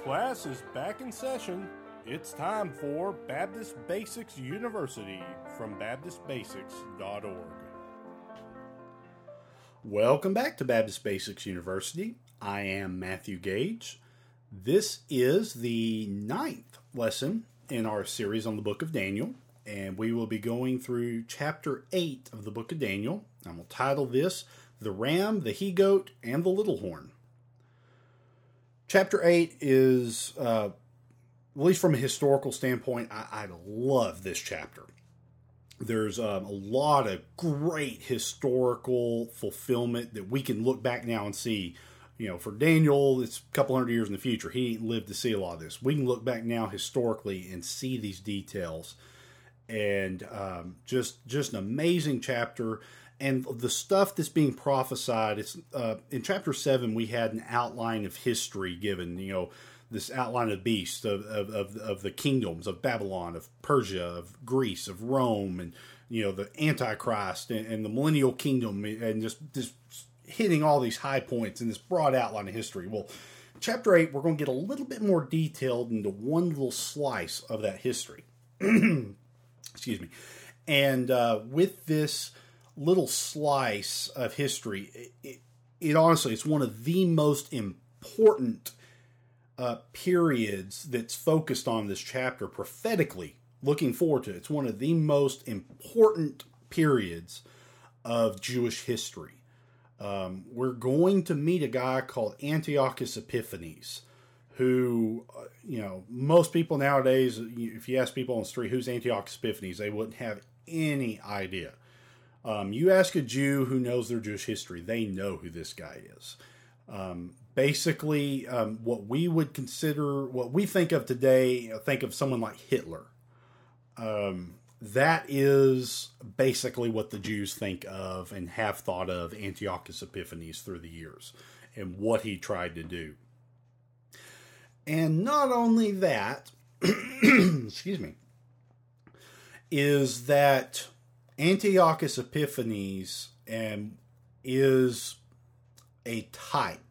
Class is back in session. It's time for Baptist Basics University from BaptistBasics.org. Welcome back to Baptist Basics University. I am Matthew Gage. This is the 9th lesson in our series on the book of Daniel, and we will be going through chapter 8 of the book of Daniel. And we'll title this, The Ram, the He-Goat, and the Little Horn. Chapter 8 is, at least from a historical standpoint, I love this chapter. There's a lot of great historical fulfillment that we can look back now and see. You know, for Daniel, it's a couple hundred years in the future. He ain't lived to see a lot of this. We can look back now historically and see these details. And just an amazing chapter. And the stuff that's being prophesied, it's in chapter 7, we had an outline of history given, you know, this outline of beasts, of the kingdoms of Babylon, of Persia, of Greece, of Rome, and, you know, the Antichrist and the millennial kingdom, and just hitting all these high points in this broad outline of history. Well, chapter 8, we're going to get a little bit more detailed into one little slice of that history. Excuse me. And with this little slice of history, it honestly, it's one of the most important periods that's focused on this chapter prophetically, looking forward to it. It's one of the most important periods of Jewish history. We're going to meet a guy called Antiochus Epiphanes, who, you know, most people nowadays, if you ask people on the street, who's Antiochus Epiphanes, they wouldn't have any idea. You ask a Jew who knows their Jewish history, they know who this guy is. Basically, what we would consider, what we think of today, think of someone like Hitler. That is basically what the Jews think of and have thought of Antiochus Epiphanes through the years and what he tried to do. And not only that, excuse me, is that Antiochus Epiphanes is a type,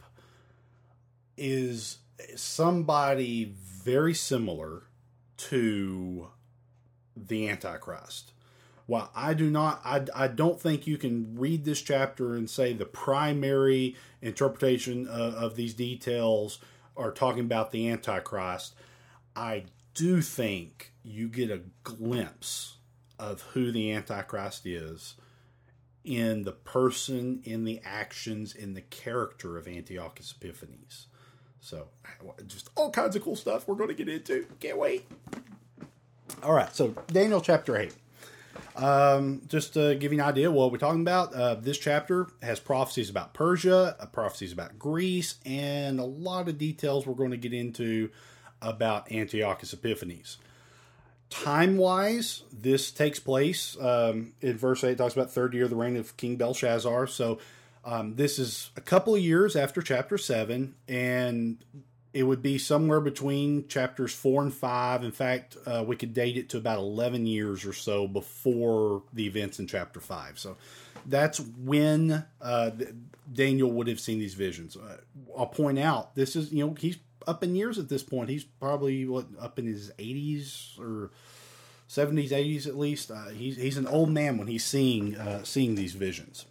is somebody very similar to the Antichrist. While I don't think you can read this chapter and say the primary interpretation of these details are talking about the Antichrist. I do think you get a glimpse of who the Antichrist is in the person, in the actions, in the character of Antiochus Epiphanes. So, just all kinds of cool stuff we're going to get into. Can't wait. All right, so Daniel chapter 8. Just to give you an idea what we're talking about, this chapter has prophecies about Persia, prophecies about Greece, and a lot of details we're going to get into about Antiochus Epiphanes. Time-wise, this takes place, in verse 8, it talks about third year of the reign of King Belshazzar. So this is a couple of years after chapter 7, and it would be somewhere between chapters 4 and 5. In fact, we could date it to about 11 years or so before the events in chapter 5. So that's when Daniel would have seen these visions. I'll point out, this is, you know, he's up in years at this point. He's probably up in his 80s or 70s, 80s at least. He's an old man when he's seeing these visions.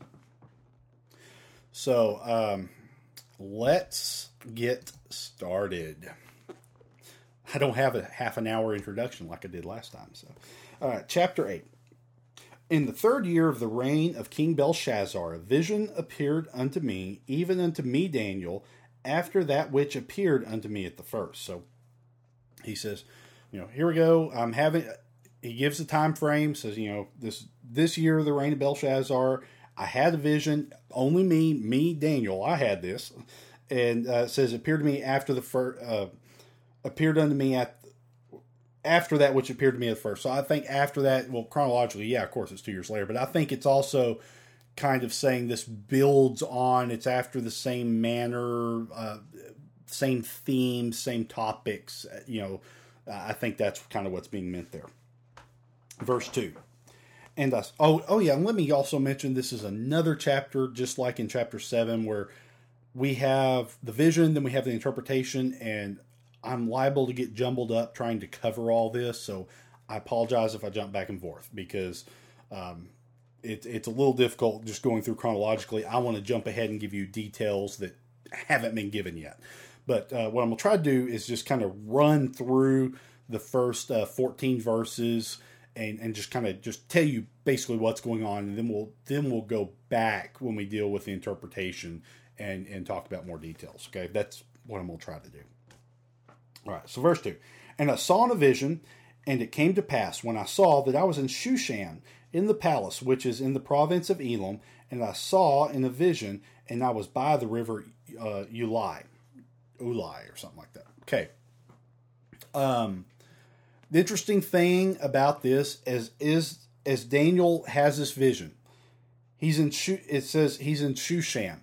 So let's get started. I don't have a half an hour introduction like I did last time. So, all right, chapter 8. In the third year of the reign of King Belshazzar, a vision appeared unto me, even unto me, Daniel, after that which appeared unto me at the first. So he says, you know, here we go. He gives the time frame, says, you know, this year of the reign of Belshazzar, I had a vision. Only me, Daniel, I had this. And says, appeared to me after appeared unto me after that which appeared to me at first. So I think after that, well, chronologically, yeah, of course, it's 2 years later. But I think it's also kind of saying this builds on, it's after the same manner, same themes, same topics. You know, I think that's kind of what's being meant there. Verse 2. And and let me also mention, this is another chapter, just like in chapter 7, where we have the vision, then we have the interpretation, and I'm liable to get jumbled up trying to cover all this, so I apologize if I jump back and forth because it's a little difficult just going through chronologically. I want to jump ahead and give you details that haven't been given yet. But what I'm going to try to do is just kind of run through the first 14 verses and just kind of just tell you basically what's going on, and then we'll go back when we deal with the interpretation and talk about more details. Okay, that's what I'm going to try to do. All right, so verse 2. And I saw in a vision, and it came to pass, when I saw that I was in Shushan, in the palace, which is in the province of Elam, and I saw in a vision, and I was by the river Ulai, or something like that. Okay. The interesting thing about this is as Daniel has this vision, it says he's in Shushan.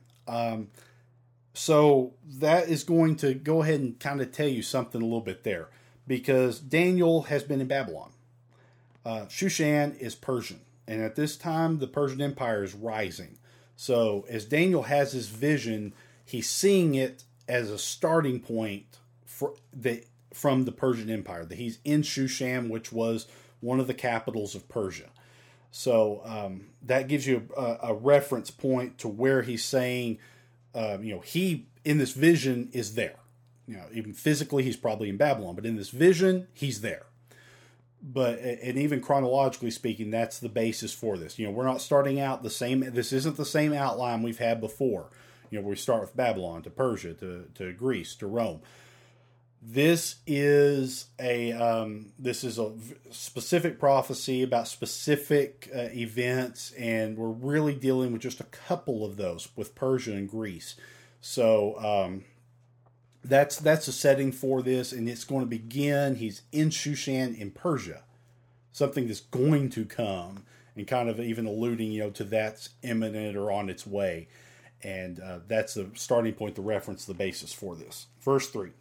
So that is going to go ahead and kind of tell you something a little bit there, because Daniel has been in Babylon. Shushan is Persian, and at this time the Persian Empire is rising. So as Daniel has his vision, he's seeing it as a starting point from the Persian Empire, that he's in Shushan, which was one of the capitals of Persia. So that gives you a reference point to where he's saying, he in this vision is there. Even physically, he's probably in Babylon, but in this vision, he's there. And even chronologically speaking, that's the basis for this. We're not starting out the same. This isn't the same outline we've had before. We start with Babylon to Persia to Greece to Rome. This is a specific prophecy about specific events, and we're really dealing with just a couple of those with Persia and Greece. So that's the setting for this, and it's going to begin. He's in Shushan in Persia, something that's going to come, and kind of even alluding, to that's imminent or on its way, and that's the starting point, the reference, the basis for this. Verse 3.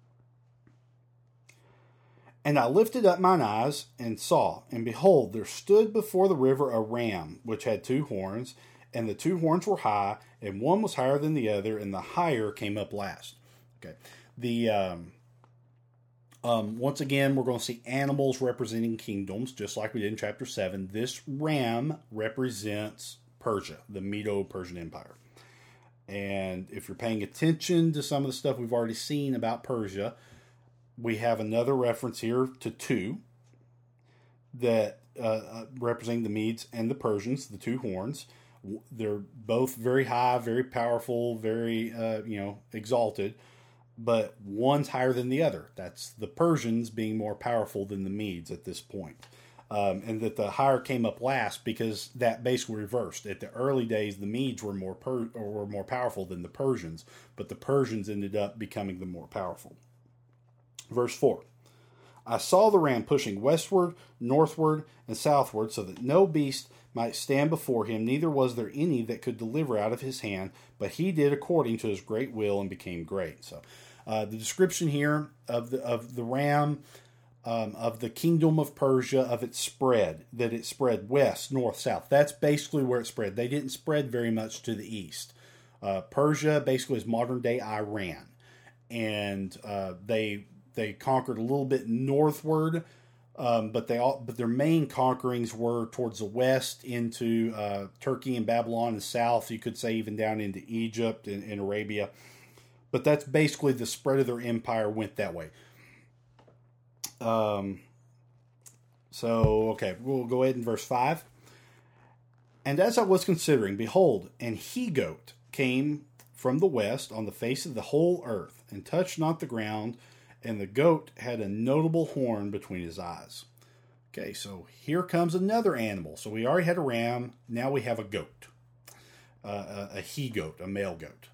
And I lifted up mine eyes and saw, and behold, there stood before the river a ram, which had 2 horns, and the 2 horns were high, and one was higher than the other, and the higher came up last. Okay. Once again, we're going to see animals representing kingdoms, just like we did in chapter 7. This ram represents Persia, the Medo-Persian Empire. And if you're paying attention to some of the stuff we've already seen about Persia, we have another reference here to 2 that representing the Medes and the Persians, the 2 horns. They're both very high, very powerful, very exalted, but one's higher than the other. That's the Persians being more powerful than the Medes at this point. And that the higher came up last because that basically reversed. At the early days, the Medes were more powerful than the Persians, but the Persians ended up becoming the more powerful. Verse 4. I saw the ram pushing westward, northward, and southward, so that no beast might stand before him, neither was there any that could deliver out of his hand, but he did according to his great will and became great. So the description here of the ram, of the kingdom of Persia, of its spread, that it spread west, north, south. That's basically where it spread. They didn't spread very much to the east. Persia basically is modern day Iran, and they conquered a little bit northward, but their main conquerings were towards the west into Turkey and Babylon, and south, you could say even down into Egypt and Arabia. But that's basically the spread of their empire went that way. Okay, we'll go ahead in verse 5. And as I was considering, behold, an he-goat came from the west on the face of the whole earth, and touched not the ground, and the goat had a notable horn between his eyes. Okay, so here comes another animal. So we already had a ram, now we have a goat. A he-goat, a male goat.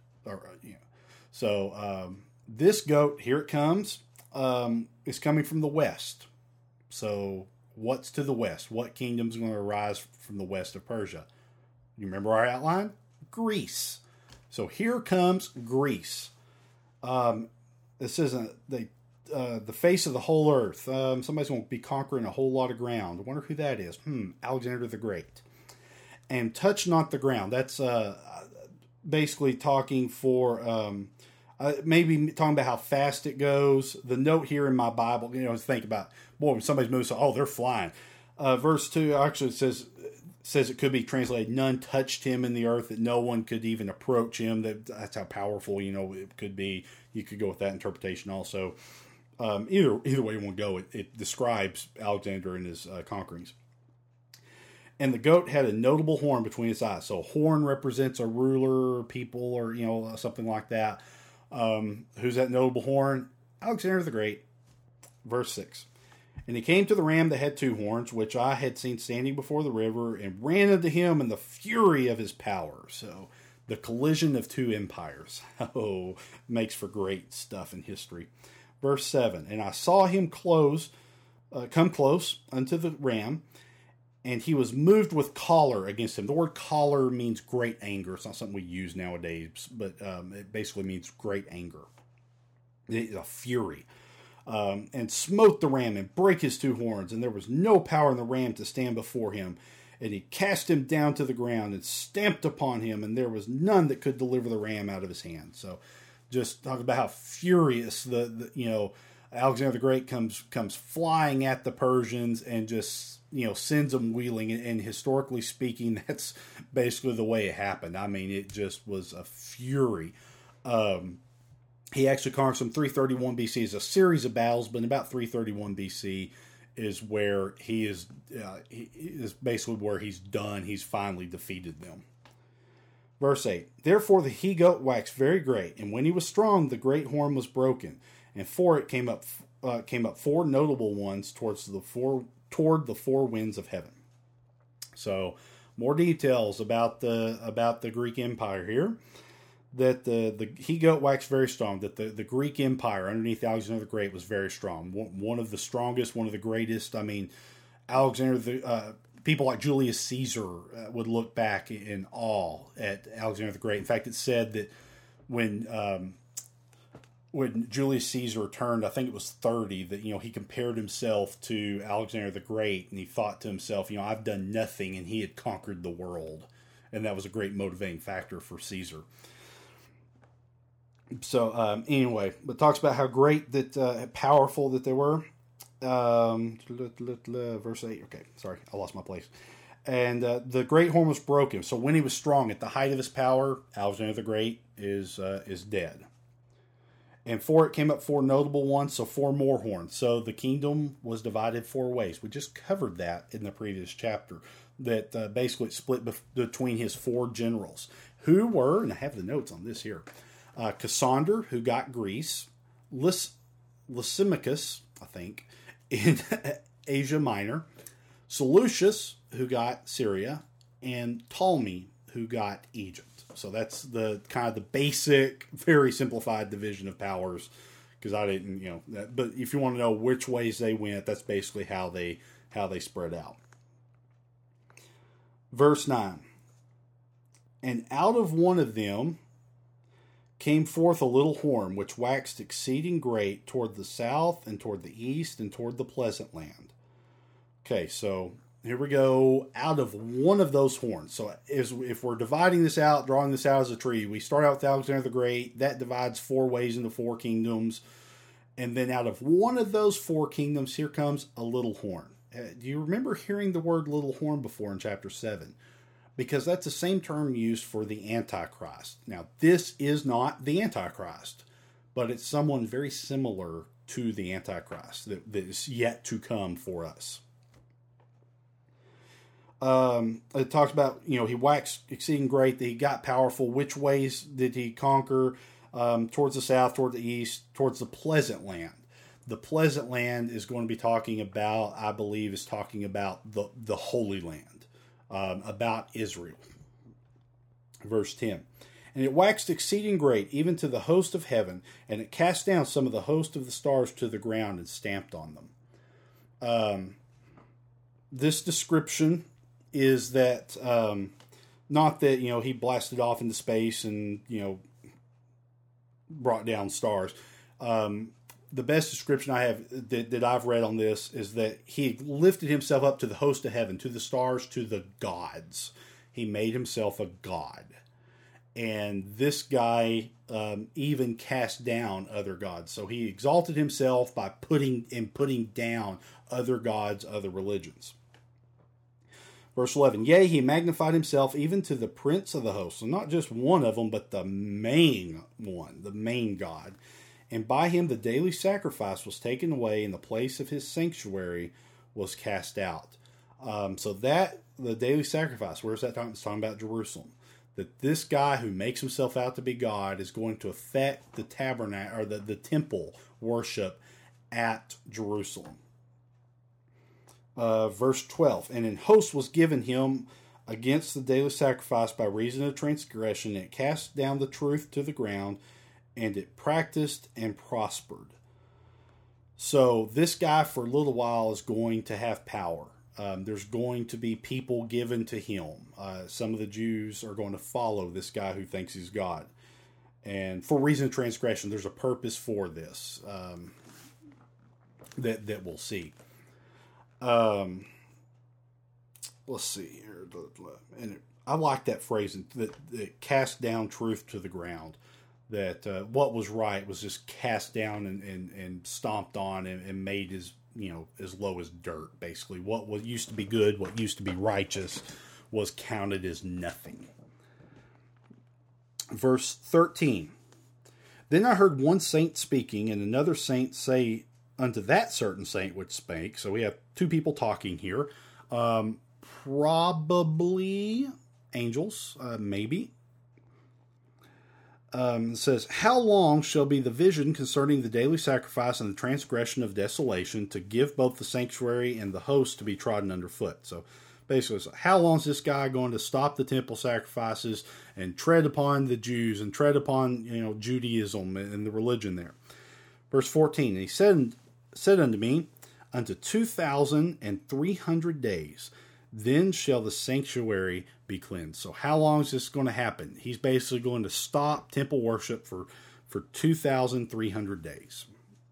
So this goat, here it comes, is coming from the west. So what's to the west? What kingdom's going to arise from the west of Persia? You remember our outline? Greece. So here comes Greece. This isn't the face of the whole earth. Somebody's going to be conquering a whole lot of ground. I wonder who that is. Alexander the Great. And touch not the ground. That's basically talking for maybe talking about how fast it goes. The note here in my Bible, think about, boy, when somebody's moving, so, oh, they're flying. Verse 2 actually says it could be translated, none touched him in the earth, that no one could even approach him. That's how powerful, it could be. You could go with that interpretation also. Either way you want to go, it describes Alexander and his conquerings. And the goat had a notable horn between its eyes. So horn represents a ruler, people, or something like that. Who's that notable horn? Alexander the Great. Verse 6. And he came to the ram that had two horns, which I had seen standing before the river, and ran unto him in the fury of his power. So the collision of two empires. Oh, makes for great stuff in history. Verse 7. And I saw him come close unto the ram, and he was moved with choler against him. The word choler means great anger. It's not something we use nowadays, but it basically means great anger. A fury. And smote the ram and brake his two horns, and there was no power in the ram to stand before him. And he cast him down to the ground and stamped upon him, and there was none that could deliver the ram out of his hand. So just talk about how furious Alexander the Great comes flying at the Persians and just sends them wheeling. And historically speaking, that's basically the way it happened. I mean, it just was a fury. He actually conquered some 331 BC. It's a series of battles, but in about 331 BC is where he is basically where he's done. He's finally defeated them. Verse 8. Therefore the he-goat waxed very great, and when he was strong, the great horn was broken, and for it came up four notable ones toward the four winds of heaven. So more details about the Greek Empire here. That the he-goat waxed very strong. That the Greek Empire underneath Alexander the Great was very strong. One of the strongest, one of the greatest. I mean, people like Julius Caesar would look back in awe at Alexander the Great. In fact, it's said that when Julius Caesar turned, I think it was 30, that he compared himself to Alexander the Great, and he thought to himself, I've done nothing, and he had conquered the world, and that was a great motivating factor for Caesar. So anyway, but talks about how great that powerful that they were. Verse 8. Okay, sorry, I lost my place. And the great horn was broken. So when he was strong at the height of his power, Alexander the Great is dead. And for it came up four notable ones, so four more horns. So the kingdom was divided four ways. We just covered that in the previous chapter. That basically it split between his four generals, who were, and I have the notes on this here. Cassander, who got Greece, Lysimachus, I think, in Asia Minor, Seleucus, who got Syria, and Ptolemy, who got Egypt. So that's the kind of the basic, very simplified division of powers. Because I didn't, but if you want to know which ways they went, that's basically how they spread out. Verse 9. And out of one of them came forth a little horn, which waxed exceeding great toward the south and toward the east and toward the pleasant land. Okay, so here we go. Out of one of those horns. So if we're dividing this out, drawing this out as a tree, we start out with Alexander the Great. That divides four ways into four kingdoms. And then out of one of those four kingdoms, here comes a little horn. Do you remember hearing the word little horn before in chapter 7? Because that's the same term used for the Antichrist. Now, this is not the Antichrist, but it's someone very similar to the Antichrist that is yet to come for us. It talks about, he waxed exceeding great, that he got powerful. Which ways did he conquer? Towards the south, toward the east, towards the pleasant land. The pleasant land is going to be talking about, I believe, is talking about the Holy Land. About Israel. Verse 10. And it waxed exceeding great, even to the host of heaven, and it cast down some of the host of the stars to the ground and stamped on them. This description is that, not that, he blasted off into space and, brought down stars. The best description I have that I've read on this is that he lifted himself up to the host of heaven, to the stars, to the gods. He made himself a god. And this guy even cast down other gods. So he exalted himself by putting down other gods, other religions. Verse 11, yea, he magnified himself even to the prince of the host. So not just one of them, but the main one, the main God. And by him the daily sacrifice was taken away, and the place of his sanctuary was cast out. So that, the daily sacrifice, where's that talking? It's talking about Jerusalem. That this guy who makes himself out to be God is going to affect the tabernacle, or the temple worship at Jerusalem. Verse 12, and an host was given him against the daily sacrifice by reason of transgression. It cast down the truth to the ground, and it practiced and prospered. So this guy for a little while is going to have power. There's going to be people given to him. Some of the Jews are going to follow this guy who thinks he's God. And for reason of transgression, there's a purpose for this that we'll see. Let's see here. And I like that phrase, that cast down truth to the ground. That what was right was just cast down and stomped on and made as low as dirt. Basically, what used to be good, what used to be righteous, was counted as nothing. Verse 13. Then I heard one saint speaking, and another saint say unto that certain saint which spake. So we have two people talking here. Probably angels, maybe. It says, how long shall be the vision concerning the daily sacrifice and the transgression of desolation, to give both the sanctuary and the host to be trodden underfoot? So basically, how long is this guy going to stop the temple sacrifices and tread upon the Jews and tread upon Judaism and the religion there? Verse 14, and he said unto me, unto 2,300 days, then shall the sanctuary be cleansed. So how long is this going to happen? He's basically going to stop temple worship for 2,300 days.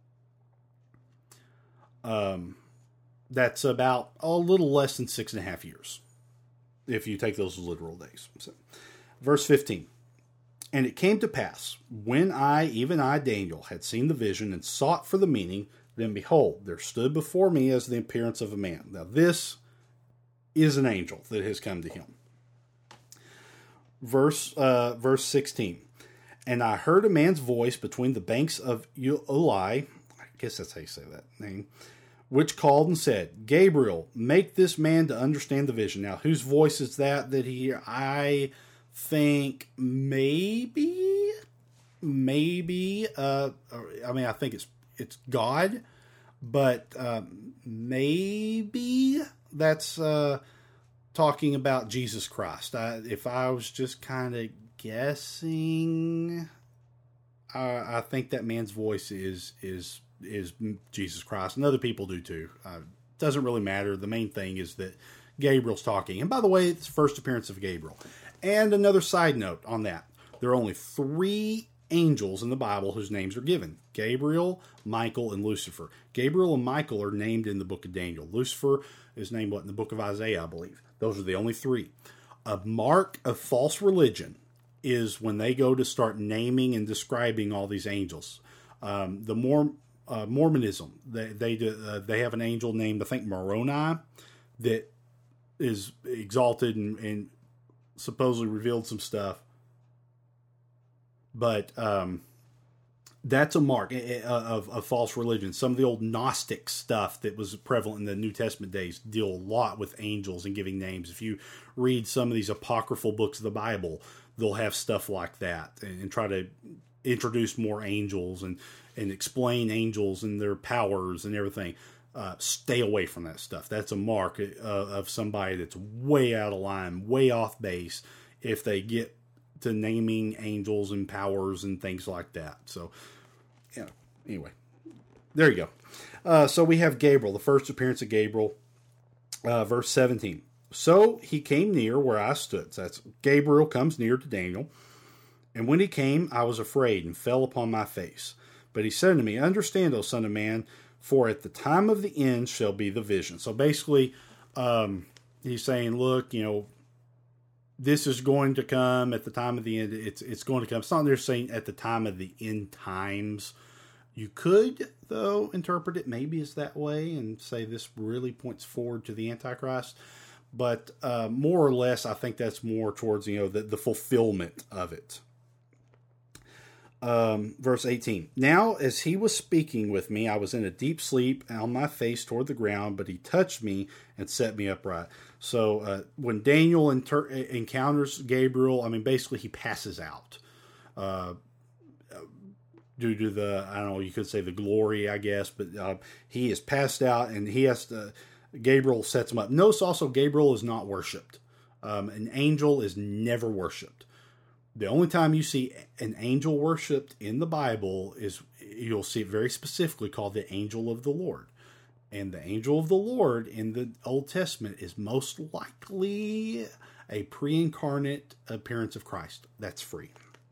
That's about a little less than 6.5 years, if you take those literal days. So, verse 15. And it came to pass, when even I, Daniel, had seen the vision and sought for the meaning, then behold, there stood before me as the appearance of a man. Now this is an angel that has come to him. Verse 16. And I heard a man's voice between the banks of Ulai, I guess that's how you say that name, which called and said, Gabriel, make this man to understand the vision. Now, whose voice is that he hear? I think maybe, I think it's God, but maybe that's talking about Jesus Christ. If I was just kind of guessing, I think that man's voice is Jesus Christ, and other people do too. Doesn't really matter. The main thing is that Gabriel's talking. And by the way, it's the first appearance of Gabriel. And another side note on that, there are only 3 angels in the Bible whose names are given: Gabriel, Michael, and Lucifer. Gabriel and Michael are named in the book of Daniel. Lucifer is named in the book of Isaiah, I believe. Those are the only 3. A mark of false religion is when they go to start naming and describing all these angels. Mormonism, they have an angel named, I think, Moroni, that is exalted and supposedly revealed some stuff. But that's a mark of false religion. Some of the old Gnostic stuff that was prevalent in the New Testament days deal a lot with angels and giving names. If you read some of these apocryphal books of the Bible, they'll have stuff like that and try to introduce more angels and explain angels and their powers and everything. Stay away from that stuff. That's a mark of somebody that's way out of line, way off base, if they get to naming angels and powers and things like that. So, anyway, there you go. So we have Gabriel, the first appearance of Gabriel, verse 17. So he came near where I stood. So that's Gabriel comes near to Daniel. And when he came, I was afraid and fell upon my face. But he said to me, understand, O son of man, for at the time of the end shall be the vision. So basically, he's saying, look, this is going to come at the time of the end. It's going to come. It's not they're saying at the time of the end times. You could, though, interpret it maybe as that way and say this really points forward to the Antichrist. But more or less, I think that's more towards, the fulfillment of it. Verse 18. Now, as he was speaking with me, I was in a deep sleep on my face toward the ground, but he touched me and set me upright. So when Daniel encounters Gabriel, basically he passes out. Due to the, I don't know, you could say the glory, I guess, but he is passed out and he has to, Gabriel sets him up. Notice also Gabriel is not worshipped. An angel is never worshipped. The only time you see an angel worshipped in the Bible is you'll see it very specifically called the angel of the Lord. And the angel of the Lord in the Old Testament is most likely a pre-incarnate appearance of Christ. That's free.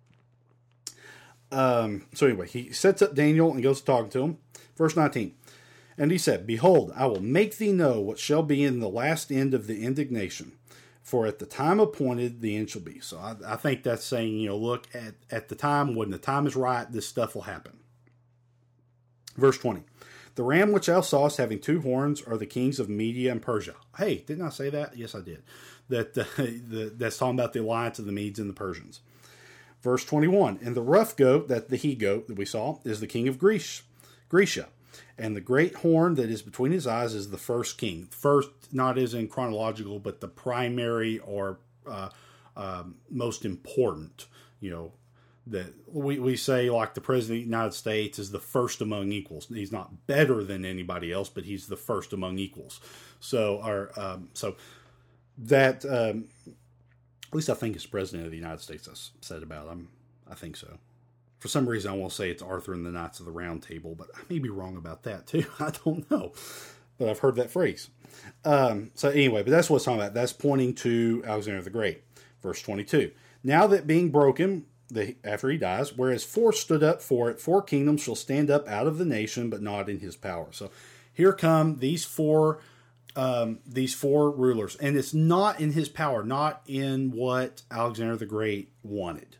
So anyway, he sets up Daniel and goes to talk to him. Verse 19. And he said, Behold, I will make thee know what shall be in the last end of the indignation. For at the time appointed, the end shall be. So I think that's saying, look, at the time, when the time is right, this stuff will happen. Verse 20. The ram which thou sawest having two horns are the kings of Media and Persia. Hey, didn't I say that? Yes, I did. That's talking about the alliance of the Medes and the Persians. Verse 21, and the rough goat, the he-goat that we saw, is the king of Grecia. And the great horn that is between his eyes is the first king. First, not as in chronological, but the primary or most important. That we say, like the President of the United States is the first among equals. He's not better than anybody else, but he's the first among equals. So that... at least I think it's President of the United States I said about him. I think so. For some reason, I want to say it's Arthur and the Knights of the Round Table, but I may be wrong about that too. I don't know. But I've heard that phrase. So anyway, but that's what it's talking about. That's pointing to Alexander the Great. Verse 22. Now that being broken, after he dies, whereas four stood up for it, 4 kingdoms shall stand up out of the nation, but not in his power. So here come these four rulers, and it's not in his power, not in what Alexander the Great wanted.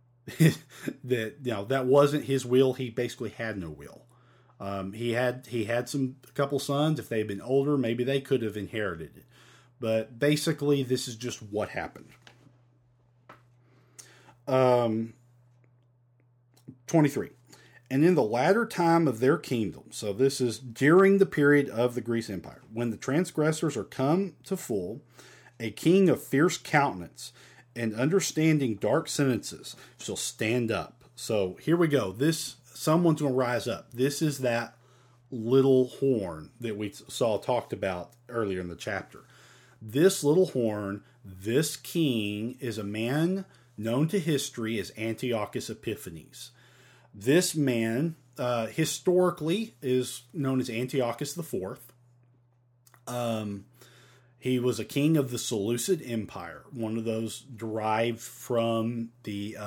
That wasn't his will. He basically had no will. He had a couple sons. If they had been older, maybe they could have inherited it. But basically, this is just what happened. 23. And in the latter time of their kingdom, so this is during the period of the Greece Empire, when the transgressors are come to full, a king of fierce countenance and understanding dark sentences shall stand up. So here we go. Someone's going to rise up. This is that little horn that we saw talked about earlier in the chapter. This little horn, this king, is a man known to history as Antiochus Epiphanes. This man, historically, is known as Antiochus IV. He was a king of the Seleucid Empire, one of those derived from the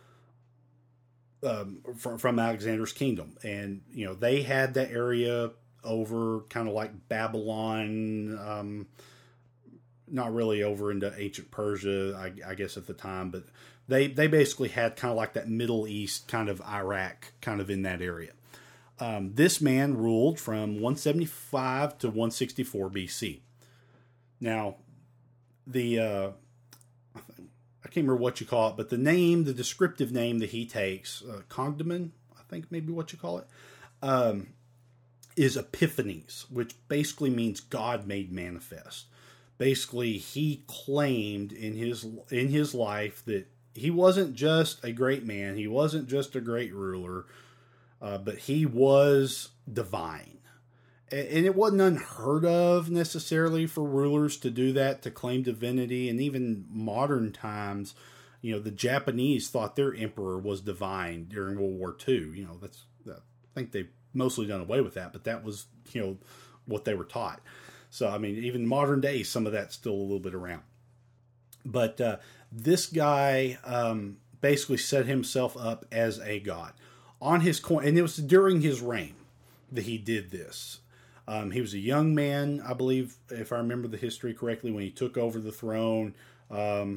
from Alexander's kingdom, and they had that area over kind of like Babylon, not really over into ancient Persia, I guess at the time, but they basically had kind of like that Middle East, kind of Iraq, kind of in that area. This man ruled from 175 to 164 BC. Now, I can't remember what you call it, but the descriptive name that he takes, cognomen, I think maybe what you call it, is Epiphanes, which basically means God made manifest. Basically, he claimed in his life that he wasn't just a great man, he wasn't just a great ruler, but he was divine. And it wasn't unheard of necessarily for rulers to do that, to claim divinity. And even modern times, the Japanese thought their emperor was divine during World War II. I think they've mostly done away with that, but that was, what they were taught. So, even modern day, some of that's still a little bit around. But this guy basically set himself up as a god on his coin, and it was during his reign that he did this. He was a young man, I believe, if I remember the history correctly, when he took over the throne.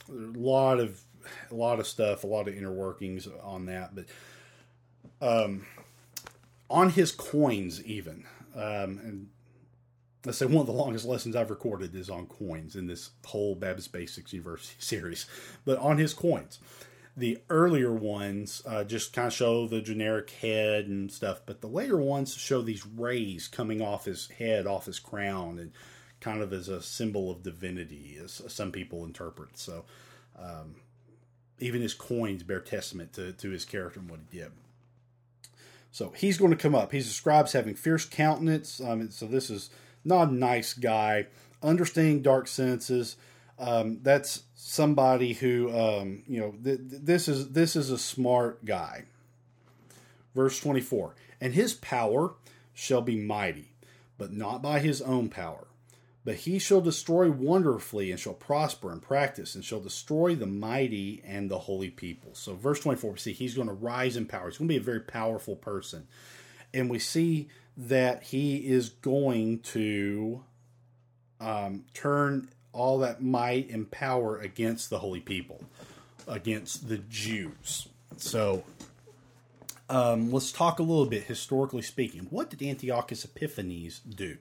a lot of stuff, a lot of inner workings on that. But on his coins, even, and let's say one of the longest lessons I've recorded is on coins in this whole Baptist Basics University series. But on his coins, the earlier ones just kind of show the generic head and stuff, but the later ones show these rays coming off his head, off his crown, and kind of as a symbol of divinity, as some people interpret. So even his coins bear testament to his character and what he did. So he's going to come up. He's described as having fierce countenance. So this is not a nice guy. Understanding dark senses. That's somebody who, this is a smart guy. Verse 24. And his power shall be mighty, but not by his own power. But he shall destroy wonderfully, and shall prosper and practice, and shall destroy the mighty and the holy people. So verse 24, we see he's going to rise in power. He's going to be a very powerful person. And we see that he is going to turn all that might and power against the holy people, against the Jews. So let's talk a little bit, historically speaking. What did Antiochus Epiphanes do?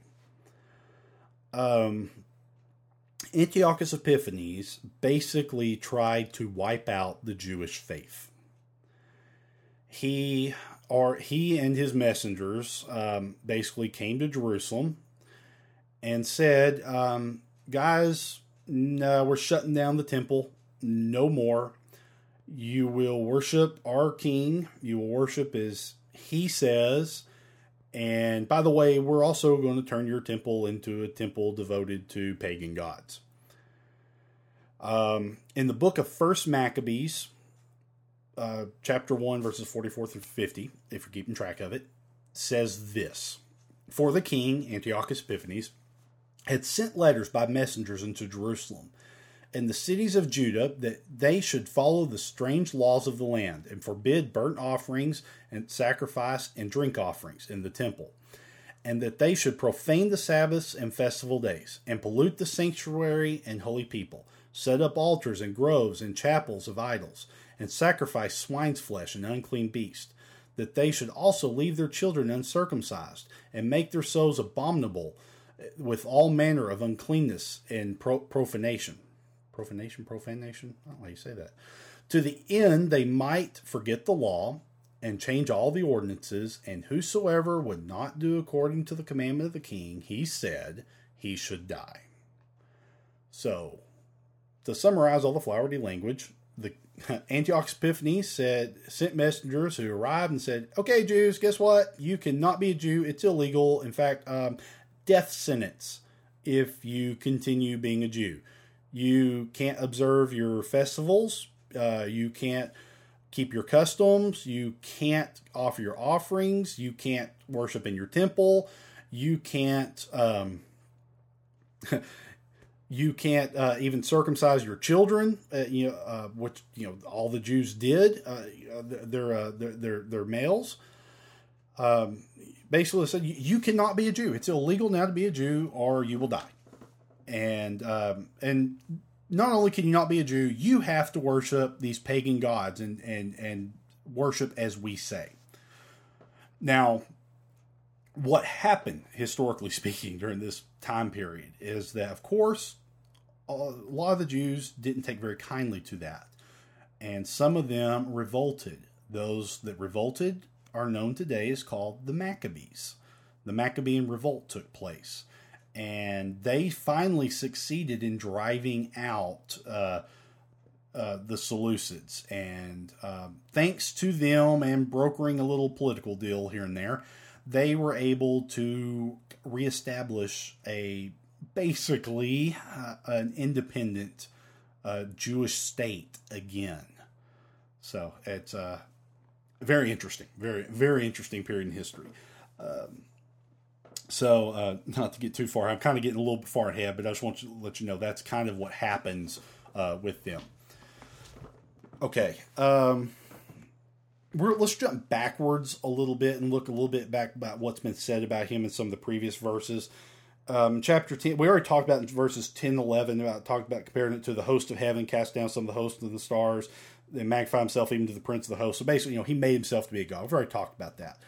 Antiochus Epiphanes basically tried to wipe out the Jewish faith. He and his messengers basically came to Jerusalem and said, guys, no, we're shutting down the temple. No more. You will worship our king. You will worship as he says. And by the way, we're also going to turn your temple into a temple devoted to pagan gods. In the book of 1 Maccabees, chapter 1, verses 44 through 50, if you're keeping track of it, says this. For the king, Antiochus Epiphanes, had sent letters by messengers into Jerusalem and the cities of Judah that they should follow the strange laws of the land and forbid burnt offerings and sacrifice and drink offerings in the temple, and that they should profane the Sabbaths and festival days and pollute the sanctuary and holy people, set up altars and groves and chapels of idols, and sacrifice swine's flesh and unclean beasts, that they should also leave their children uncircumcised and make their souls abominable with all manner of uncleanness and profanation. Profanation? I don't know how you say that. To the end they might forget the law and change all the ordinances, and whosoever would not do according to the commandment of the king, he said, he should die. So, to summarize all the flowery language, the Antiochus Epiphanes sent messengers who arrived and said, okay, Jews, guess what? You cannot be a Jew. It's illegal. In fact, death sentence if you continue being a Jew. You can't observe your festivals. You can't keep your customs. You can't offer your offerings. You can't worship in your temple. You can't even circumcise your children. Which all the Jews did. They're males. Basically said you cannot be a Jew. It's illegal now to be a Jew, or you will die. And not only can you not be a Jew, you have to worship these pagan gods and worship as we say. Now, what happened, historically speaking, during this time period is that, of course, a lot of the Jews didn't take very kindly to that. And some of them revolted. Those that revolted are known today as called the Maccabees. The Maccabean revolt took place. And they finally succeeded in driving out the Seleucids. And thanks to them and brokering a little political deal here and there, they were able to reestablish basically an independent Jewish state again. So it's very interesting, very, very interesting period in history. So, not to get too far, I'm kind of getting a little bit far ahead, but I just want to let you know that's kind of what happens with them. Okay, let's jump backwards a little bit and look a little bit back about what's been said about him in some of the previous verses. chapter 10, we already talked about in verses 10 and 11, talked about comparing it to the host of heaven, cast down some of the hosts of the stars, then magnify himself even to the prince of the host. So basically, he made himself to be a god. We've already talked about that.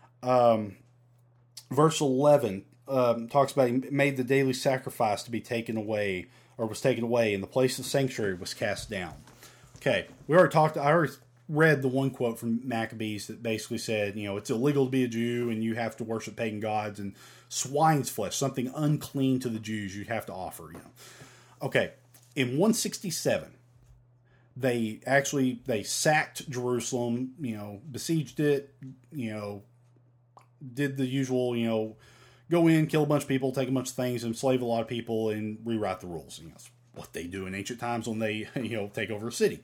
Verse 11 talks about he made the daily sacrifice to be taken away, or was taken away, and the place of sanctuary was cast down. Okay, I already read the one quote from Maccabees that basically said, it's illegal to be a Jew and you have to worship pagan gods, and swine's flesh, something unclean to the Jews, you have to offer. Okay, in 167, they sacked Jerusalem, besieged it, did the usual, go in, kill a bunch of people, take a bunch of things, enslave a lot of people, and rewrite the rules. It's what they do in ancient times when they, take over a city.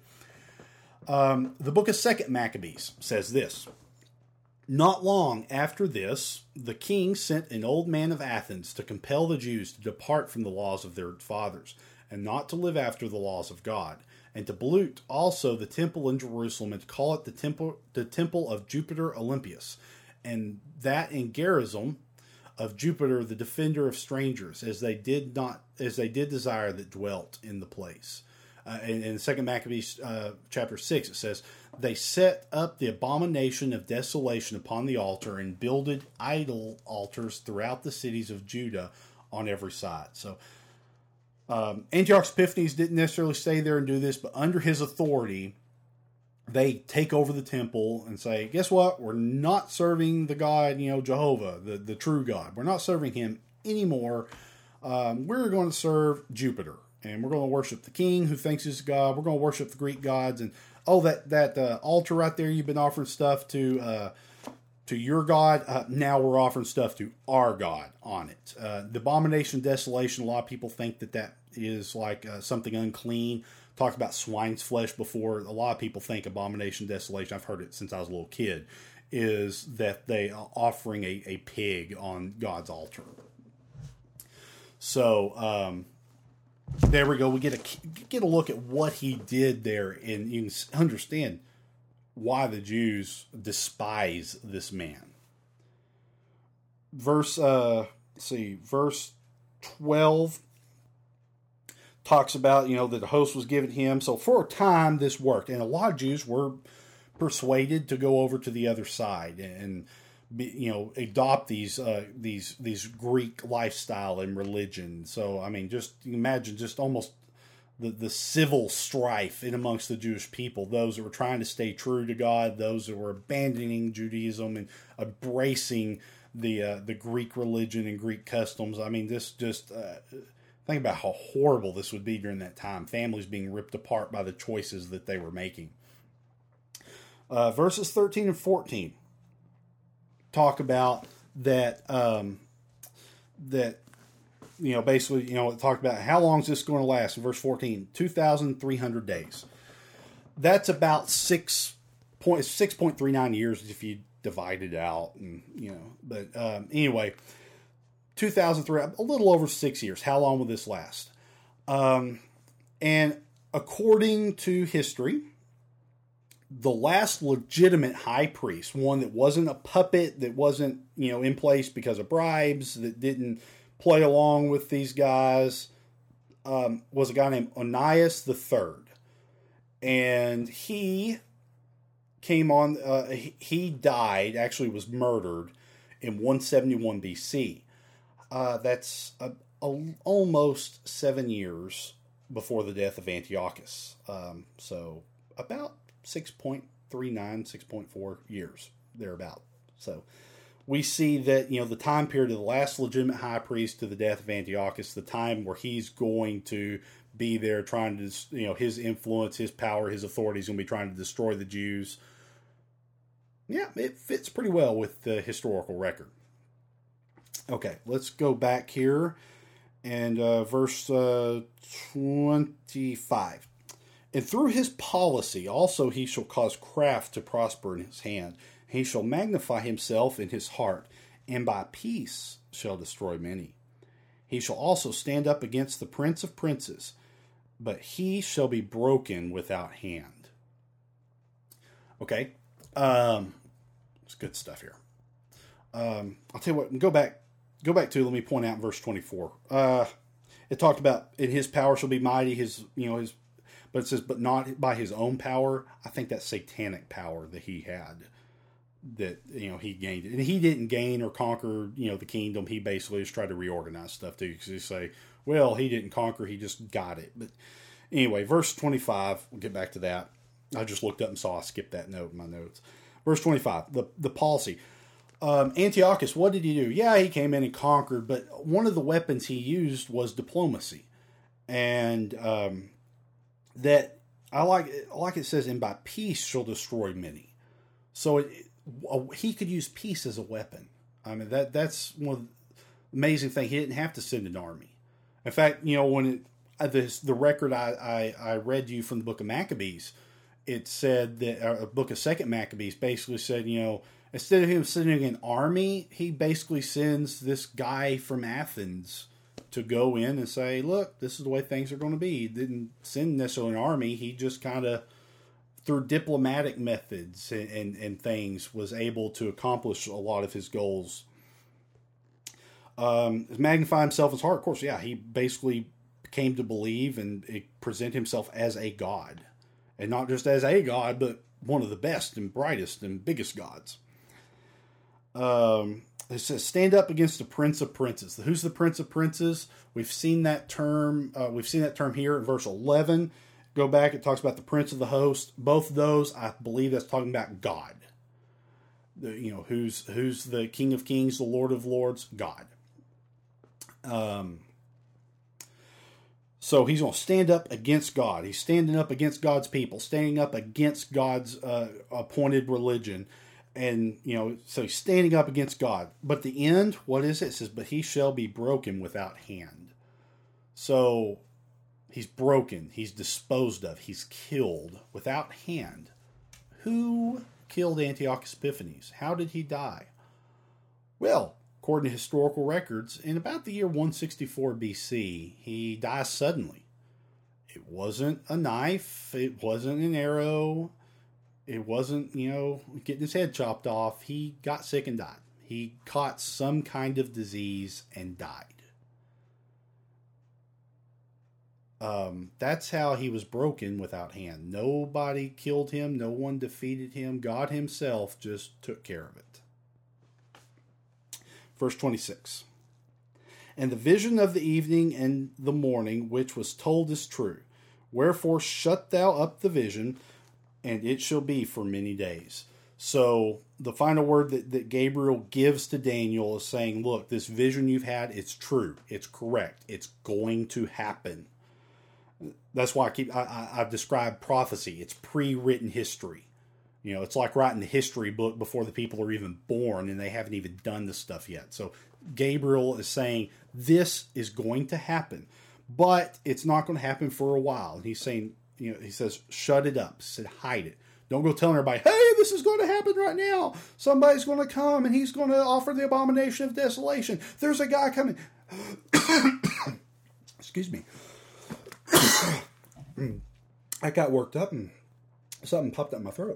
The book of 2 Maccabees says this: not long after this, the king sent an old man of Athens to compel the Jews to depart from the laws of their fathers, and not to live after the laws of God, and to pollute also the temple in Jerusalem, and to call it the temple of Jupiter Olympius, and that in Gerizim of Jupiter, the defender of strangers, as they did desire that dwelt in the place. In 2 Maccabees chapter 6, it says, they set up the abomination of desolation upon the altar and builded idol altars throughout the cities of Judah on every side. So Antiochus Epiphanes didn't necessarily stay there and do this, but under his authority, they take over the temple and say, guess what? We're not serving the God, Jehovah, the true God. We're not serving him anymore. We're going to serve Jupiter. And we're going to worship the king who thinks he's God. We're going to worship the Greek gods. And, that altar right there, you've been offering stuff to your God. Now we're offering stuff to our God on it. The abomination of desolation, a lot of people think that is like something unclean. Talked about swine's flesh before. A lot of people think abomination of desolation, I've heard it since I was a little kid, is that they are offering a pig on God's altar. So, there we go. We get a look at what he did there, and you can understand why the Jews despise this man. Verse 12 talks about, that the host was given him. So for a time this worked, and a lot of Jews were persuaded to go over to the other side and adopt these Greek lifestyle and religion. So, just imagine just almost the civil strife in amongst the Jewish people, those that were trying to stay true to God, those that were abandoning Judaism and embracing the Greek religion and Greek customs. Think about how horrible this would be during that time. Families being ripped apart by the choices that they were making. Verses 13 and 14 talk about that, basically, it talked about how long is this going to last. In verse 14, 2,300 days. That's about 6.39 years if you divide it out, and but anyway, 2,300, a little over 6 years. How long will this last? And according to history, the last legitimate high priest, one that wasn't a puppet, that wasn't, in place because of bribes, that didn't play along with these guys, was a guy named Onias III. And he came on, he died, actually was murdered in 171 BC. That's almost 7 years before the death of Antiochus. So about 6.39, 6.4 years, thereabout. So we see that, the time period of the last legitimate high priest to the death of Antiochus, the time where he's going to be there trying to, his influence, his power, his authority is going to be trying to destroy the Jews. Yeah, it fits pretty well with the historical record. Okay, let's go back here and verse 25. And through his policy also he shall cause craft to prosper in his hand. He shall magnify himself in his heart, and by peace shall destroy many. He shall also stand up against the prince of princes, but he shall be broken without hand. Okay, it's good stuff here. I'll tell you what, go back go back to, let me point out in verse 24. It talked about, in his power shall be mighty, but it says, but not by his own power. I think that's satanic power that he had, that, he gained it. And he didn't gain or conquer, the kingdom. He basically just tried to reorganize stuff too. Because you say, well, he didn't conquer, he just got it. But anyway, verse 25, we'll get back to that. I just looked up and saw I skipped that note in my notes. Verse 25, the policy. Antiochus, what did he do? Yeah, he came in and conquered, but one of the weapons he used was diplomacy. And that, I like it says, and by peace shall destroy many. So he could use peace as a weapon. I mean, that's one of the amazing things. He didn't have to send an army. In fact, when the record I read to you from the book of Maccabees, it said that a book of Second Maccabees basically said, instead of him sending an army, he basically sends this guy from Athens to go in and say, look, this is the way things are going to be. He didn't send necessarily an army. He just kind of, through diplomatic methods and things, was able to accomplish a lot of his goals. Magnify himself in his heart. Of course, yeah, he basically came to believe and present himself as a god. And not just as a god, but one of the best and brightest and biggest gods. It says, stand up against the prince of princes. Who's the prince of princes? We've seen that term. We've seen that term here in verse 11. Go back. It talks about the prince of the host. Both of those, I believe that's talking about God. Who's the King of Kings, the Lord of Lords? God. So he's going to stand up against God. He's standing up against God's people, standing up against God's appointed religion. And, so he's standing up against God. But at the end, what is it? It says, but he shall be broken without hand. So he's broken. He's disposed of. He's killed without hand. Who killed Antiochus Epiphanes? How did he die? Well, according to historical records, in about the year 164 BC, he dies suddenly. It wasn't a knife. It wasn't an arrow. It wasn't, getting his head chopped off. He got sick and died. He caught some kind of disease and died. That's how he was broken without hand. Nobody killed him. No one defeated him. God himself just took care of it. Verse 26. And the vision of the evening and the morning, which was told, is true. Wherefore shut thou up the vision, and it shall be for many days. So the final word that Gabriel gives to Daniel is saying, look, this vision you've had, it's true. It's correct. It's going to happen. That's why I've described prophecy. It's pre-written history. It's like writing the history book before the people are even born and they haven't even done this stuff yet. So Gabriel is saying this is going to happen, but it's not going to happen for a while. And he's saying, he says, shut it up. He said, hide it. Don't go telling everybody, hey, this is going to happen right now. Somebody's going to come and he's going to offer the abomination of desolation. There's a guy coming. Excuse me. I got worked up and something popped out my throat.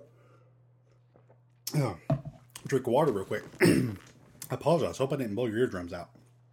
Drink water real quick. I apologize. Hope I didn't blow your eardrums out.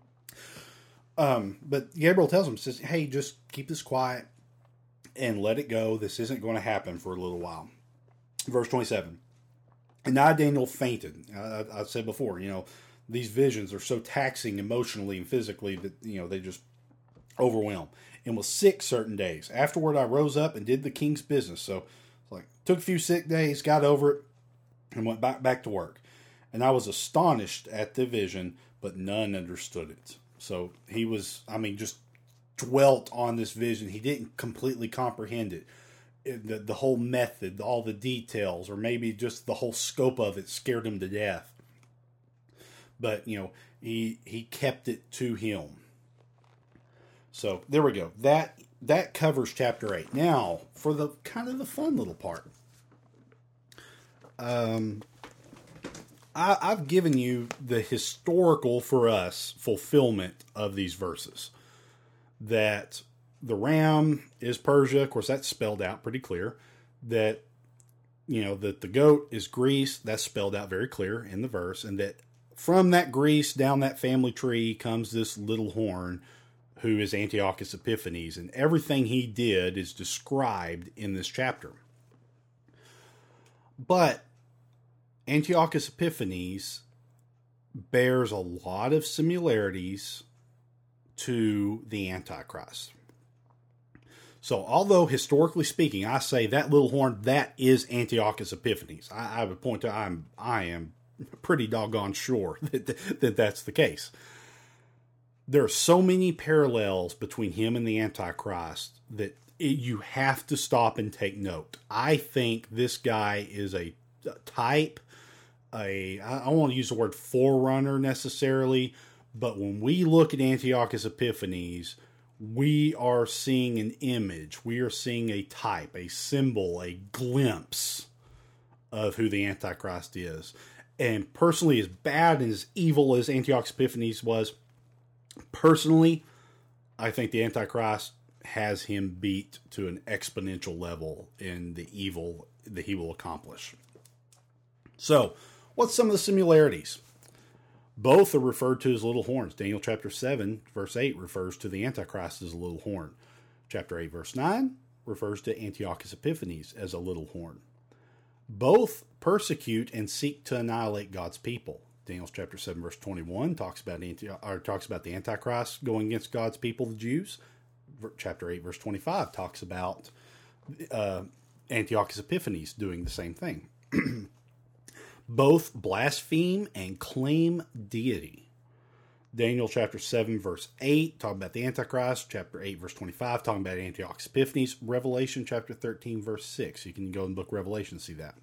But Gabriel tells him, says, hey, just keep this quiet and let it go. This isn't going to happen for a little while. Verse 27. And now Daniel fainted. I said before, these visions are so taxing emotionally and physically that, they just overwhelm. And was sick certain days. Afterward, I rose up and did the king's business. So, took a few sick days, got over it, and went back to work. And I was astonished at the vision, but none understood it. So he was, just dwelt on this vision. He didn't completely comprehend it. The whole method, all the details, or maybe just the whole scope of it scared him to death. But, he kept it to him. So there we go. That covers chapter 8. Now, for the kind of the fun little part. I've given you the historical, for us, fulfillment of these verses. That the ram is Persia. Of course, that's spelled out pretty clear. That, that the goat is Greece. That's spelled out very clear in the verse. And that from that Greece, down that family tree, comes this little horn who is Antiochus Epiphanes, and everything he did is described in this chapter. But Antiochus Epiphanes bears a lot of similarities to the Antichrist. So although historically speaking, I say that little horn, that is Antiochus Epiphanes, I would point to, I am pretty doggone sure that that's the case. There are so many parallels between him and the Antichrist that you have to stop and take note. I think this guy is a type, I don't want to use the word forerunner necessarily, but when we look at Antiochus Epiphanes, we are seeing an image. We are seeing a type, a symbol, a glimpse of who the Antichrist is. And personally, as bad and as evil as Antiochus Epiphanes was, personally, I think the Antichrist has him beat to an exponential level in the evil that he will accomplish. So, what's some of the similarities? Both are referred to as little horns. Daniel chapter 7, verse 8 refers to the Antichrist as a little horn. Chapter 8, verse 9 refers to Antiochus Epiphanes as a little horn. Both persecute and seek to annihilate God's people. Daniel chapter 7, verse 21 talks about the Antichrist going against God's people, the Jews. Chapter 8, verse 25 talks about Antiochus Epiphanes doing the same thing. Both blaspheme and claim deity. Daniel chapter 7, verse 8, talking about the Antichrist. Chapter 8, verse 25, talking about Antiochus Epiphanes. Revelation chapter 13, verse 6. You can go in the book of Revelation and see that.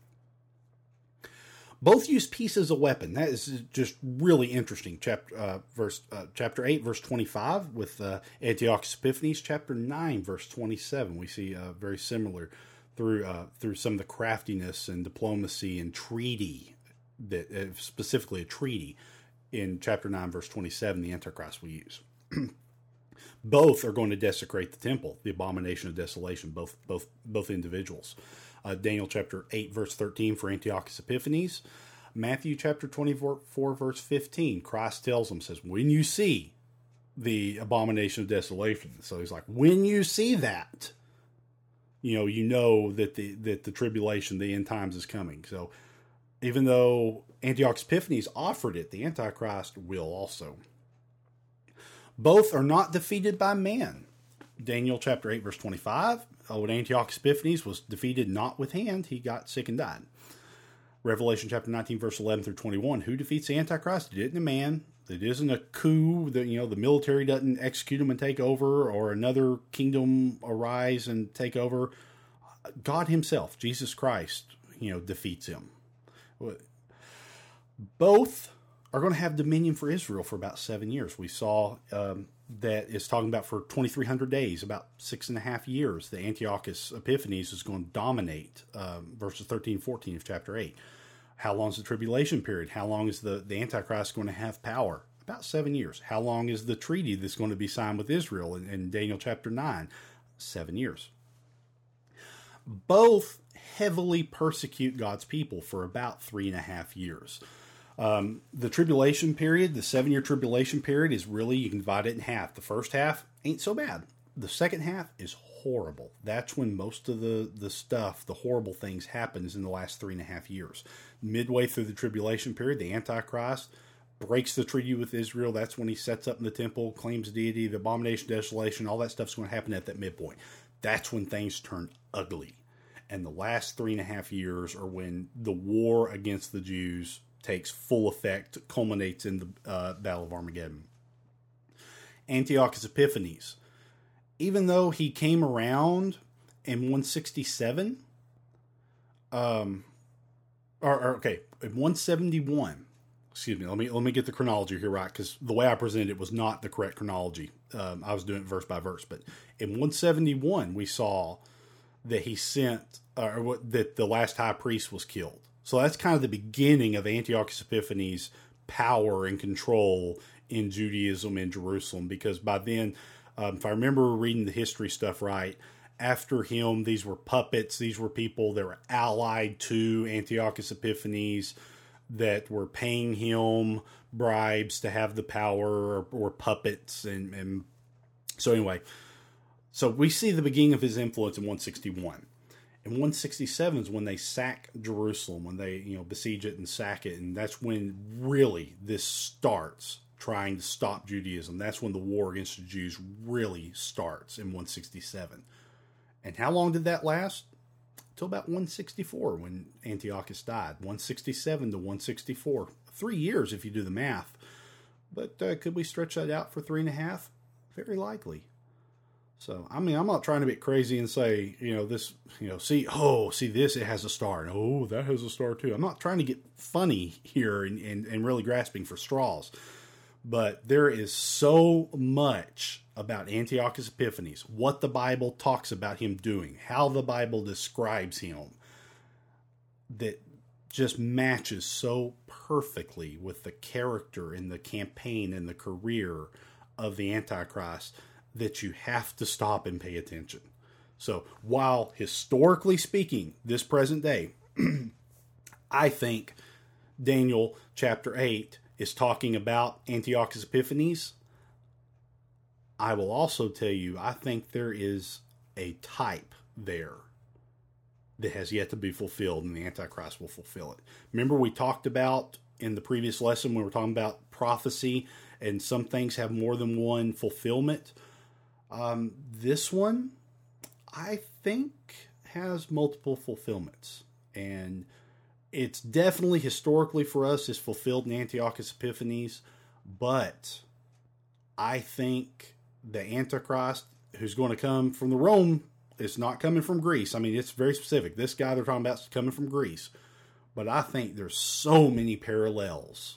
Both use peace as a weapon. That is just really interesting. Chapter 8, verse 25, with Antiochus Epiphanes. Chapter 9, verse 27. We see very similar through some of the craftiness and diplomacy and treaty, that specifically a treaty in chapter 9, verse 27, the Antichrist will use. Both are going to desecrate the temple, the abomination of desolation, both individuals. Daniel chapter 8, verse 13 for Antiochus Epiphanes. Matthew chapter 24, verse 15, Christ tells them, says, when you see the abomination of desolation. So he's like, when you see that, you know that the tribulation, the end times is coming. So even though Antiochus Epiphanes offered it, the Antichrist will also. Both are not defeated by man. Daniel chapter 8, verse 25, when Antiochus Epiphanes was defeated not with hand, he got sick and died. Revelation chapter 19, verse 11 through 21, who defeats the Antichrist? It isn't a man. It isn't a coup. The military doesn't execute him and take over, or another kingdom arise and take over. God himself, Jesus Christ, defeats him. Both are going to have dominion for Israel for about 7 years. We saw that it's talking about for 2,300 days, about 6.5 years. The Antiochus Epiphanes is going to dominate, verses 13 and 14 of chapter 8. How long is the tribulation period? How long is the Antichrist going to have power? About 7 years. How long is the treaty that's going to be signed with Israel in Daniel chapter 9? 7 years. Both heavily persecute God's people for about 3.5 years. The tribulation period, the 7-year tribulation period, is really, you can divide it in half. The first half ain't so bad. The second half is horrible. That's when most of the stuff, the horrible things, happens in the last 3.5 years. Midway through the tribulation period, the Antichrist breaks the treaty with Israel. That's when he sets up in the temple, claims deity, the abomination, desolation, all that stuff's going to happen at that midpoint. That's when things turn ugly. And the last 3.5 years are when the war against the Jews takes full effect, culminates in the Battle of Armageddon. Antiochus Epiphanes, even though he came around in 167, in 171, excuse me, let me get the chronology here right, because the way I presented it was not the correct chronology. I was doing it verse by verse, but in 171 we saw that he sent, that the last high priest was killed. So that's kind of the beginning of Antiochus Epiphanes' power and control in Judaism in Jerusalem, because by then, if I remember reading the history stuff right, after him, these were puppets. These were people that were allied to Antiochus Epiphanes that were paying him bribes to have the power, or puppets. And so anyway, so we see the beginning of his influence in 161. And 167 is when they sack Jerusalem, when they, besiege it and sack it. And that's when really this starts, trying to stop Judaism. That's when the war against the Jews really starts in 167. And how long did that last? Till about 164, when Antiochus died. 167 to 164. 3 years if you do the math. But could we stretch that out for 3.5? Very likely. So, I'm not trying to be crazy and say, this, see this, it has a star. And, oh, that has a star too. I'm not trying to get funny here and really grasping for straws. But there is so much about Antiochus Epiphanes, what the Bible talks about him doing, how the Bible describes him, that just matches so perfectly with the character and the campaign and the career of the Antichrist, that you have to stop and pay attention. So while historically speaking, this present day, I think Daniel chapter 8 is talking about Antiochus Epiphanes, I will also tell you, I think there is a type there that has yet to be fulfilled, and the Antichrist will fulfill it. Remember, we talked about in the previous lesson, we were talking about prophecy, and some things have more than one fulfillment. This one, I think, has multiple fulfillments. And it's definitely, historically for us, is fulfilled in Antiochus Epiphanes. But I think the Antichrist, who's going to come from the Rome, is not coming from Greece. I mean, it's very specific. This guy they're talking about is coming from Greece. But I think there's so many parallels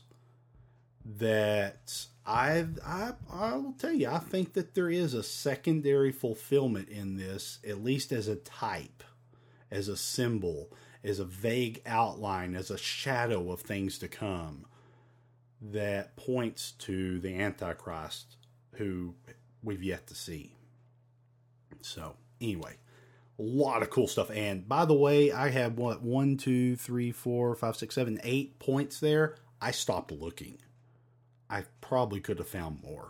that I will tell you, I think that there is a secondary fulfillment in this, at least as a type, as a symbol, as a vague outline, as a shadow of things to come, that points to the Antichrist, who we've yet to see. So, anyway, a lot of cool stuff. And by the way, I have 1, 2, 3, 4, 5, 6, 7, 8 points there. I stopped looking. I probably could have found more.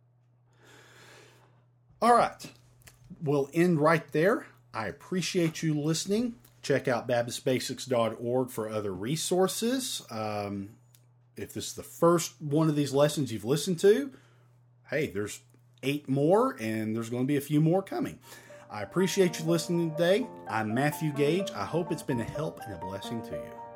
All right. We'll end right there. I appreciate you listening. Check out BaptistBasics.org for other resources. If this is the first one of these lessons you've listened to, hey, there's 8 more, and there's going to be a few more coming. I appreciate you listening today. I'm Matthew Gage. I hope it's been a help and a blessing to you.